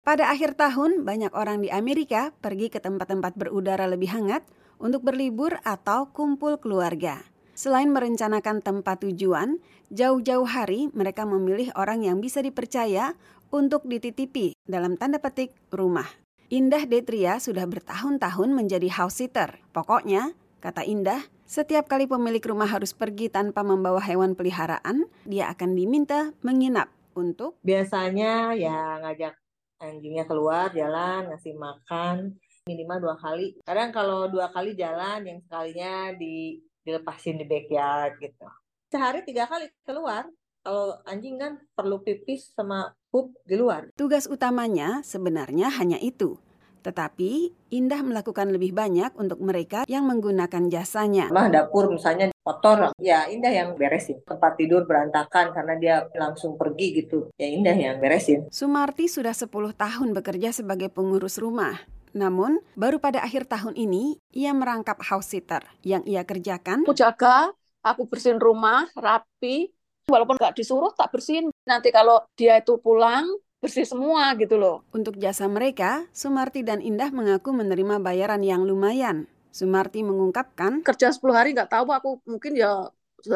Pada akhir tahun, banyak orang di Amerika pergi ke tempat-tempat berudara lebih hangat untuk berlibur atau kumpul keluarga. Selain merencanakan tempat tujuan, jauh-jauh hari mereka memilih orang yang bisa dipercaya untuk dititipi dalam tanda petik rumah. Indah Detria sudah bertahun-tahun menjadi house sitter. Pokoknya, kata Indah, setiap kali pemilik rumah harus pergi tanpa membawa hewan peliharaan, dia akan diminta menginap untuk biasanya ya ngajak anjingnya keluar jalan, ngasih makan minimal 2 kali. Kadang kalau 2 kali jalan, yang sekalinya dilepasin di backyard gitu. Sehari 3 kali keluar. Kalau anjing kan perlu pipis sama pup di luar. tugas utamanya sebenarnya hanya itu. Tetapi Indah melakukan lebih banyak untuk mereka yang menggunakan jasanya. Mah dapur misalnya kotor, ya Indah yang beresin. Tempat tidur berantakan karena dia langsung pergi gitu. Ya Indah yang beresin. Sumarti sudah 10 tahun bekerja sebagai pengurus rumah. Namun, baru pada akhir tahun ini, ia merangkap house sitter. Yang ia kerjakan, Aku jaga, aku bersihin rumah, rapi. Walaupun nggak disuruh, tak bersihin. Nanti kalau dia itu pulang, bersih semua gitu loh. untuk jasa mereka, Sumarti dan Indah mengaku menerima bayaran yang lumayan. Sumarti mengungkapkan, Kerja 10 hari nggak tahu, aku mungkin ya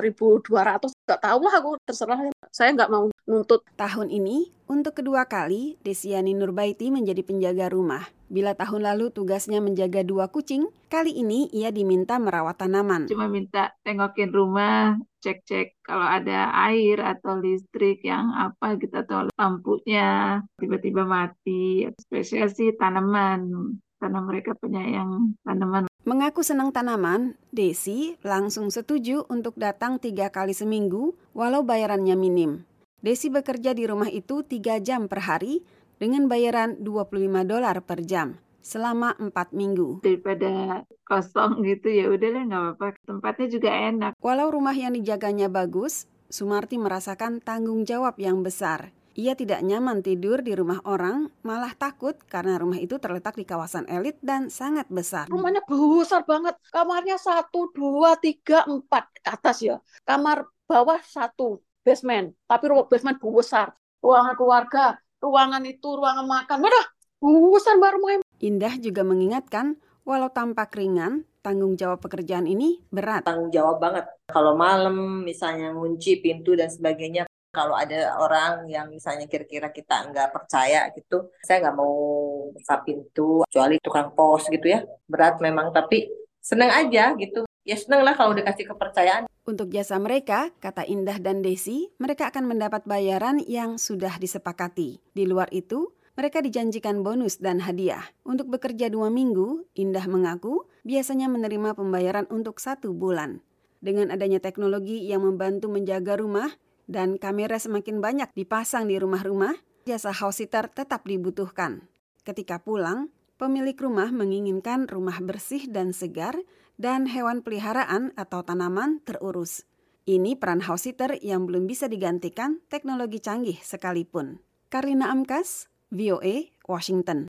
1.200, nggak tahu lah, aku terserah. Saya nggak mau nuntut. tahun ini, untuk kedua kali, Desiani Nurbaiti menjadi penjaga rumah. Bila tahun lalu tugasnya menjaga 2 kucing, kali ini ia diminta merawat tanaman. Cuma minta tengokin rumah, cek-cek kalau ada air atau listrik yang apa gitu, atau lampunya tiba-tiba mati. Spesial sih tanaman, karena mereka penyayang tanaman. Mengaku senang tanaman, Desi langsung setuju untuk datang 3 kali seminggu walau bayarannya minim. Desi bekerja di rumah itu 3 jam per hari dengan bayaran $25 per jam selama 4 minggu. Daripada kosong gitu ya udahlah nggak apa-apa. Tempatnya juga enak. Walau rumah yang dijaganya bagus, Sumarti merasakan tanggung jawab yang besar. Ia tidak nyaman tidur di rumah orang, malah takut karena rumah itu terletak di kawasan elit dan sangat besar. Rumahnya besar banget. Kamarnya 1, 2, 3, 4 atas ya. Kamar bawah 1, basement. Tapi basement besar. Ruangan keluarga, ruangan itu, ruangan makan. Waduh, besar mbak rumahnya. Indah juga mengingatkan, walau tampak ringan, tanggung jawab pekerjaan ini berat. Tanggung jawab banget. Kalau malam misalnya ngunci pintu dan sebagainya, kalau ada orang yang misalnya kira-kira kita nggak percaya gitu, saya nggak mau buka pintu, kecuali tukang pos gitu ya. Berat memang, tapi seneng aja gitu. Ya seneng lah kalau dikasih kepercayaan. Untuk jasa mereka, kata Indah dan Desi, mereka akan mendapat bayaran yang sudah disepakati. Di luar itu, mereka dijanjikan bonus dan hadiah. Untuk bekerja 2 minggu, Indah mengaku biasanya menerima pembayaran untuk 1 bulan. Dengan adanya teknologi yang membantu menjaga rumah dan kamera semakin banyak dipasang di rumah-rumah, jasa house sitter tetap dibutuhkan. Ketika pulang, pemilik rumah menginginkan rumah bersih dan segar dan hewan peliharaan atau tanaman terurus. Ini peran house sitter yang belum bisa digantikan teknologi canggih sekalipun. Karlina Amkas, VOA, Washington.